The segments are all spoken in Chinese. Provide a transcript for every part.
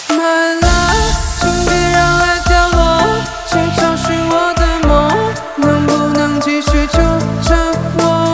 My love， 请别让爱掉落，请找寻我的梦，能不能继续纠缠我？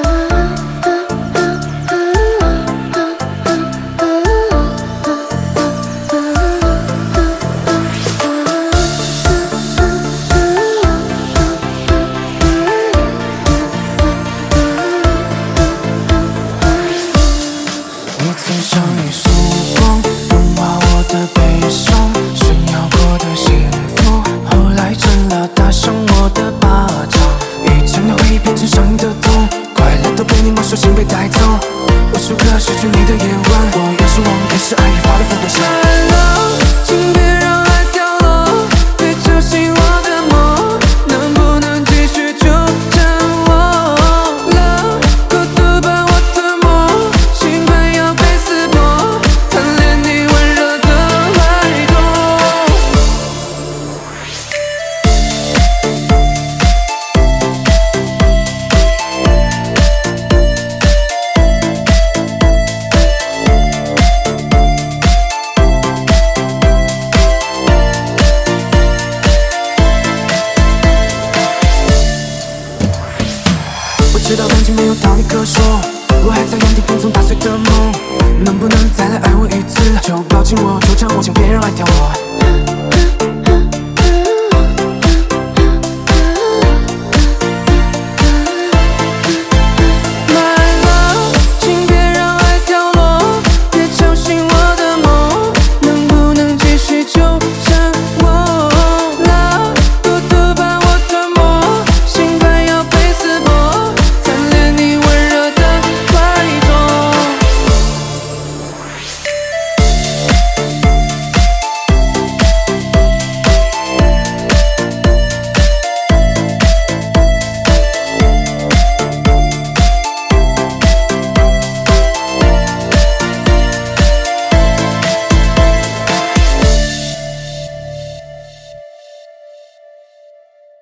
你曾像一束光，融化我的悲伤，炫耀过的幸福，后来成了打伤我的巴掌。以前的回忆变成上瘾的痛，快乐都被你没收，心被带走。无数个失去你的夜晚，我越是忘，越是爱，越发的疯狂。 My love， 请别让爱掉落，别吵醒我的梦，能不能继续纠缠我 ？Love， 孤独把我吞没，心快要被撕破，贪恋你温热的怀中。 我知道感情没有道理可说，我还在原地拼凑打碎的梦，能不能再来爱我一次？就抱紧我，就缠我，请别让爱掉我。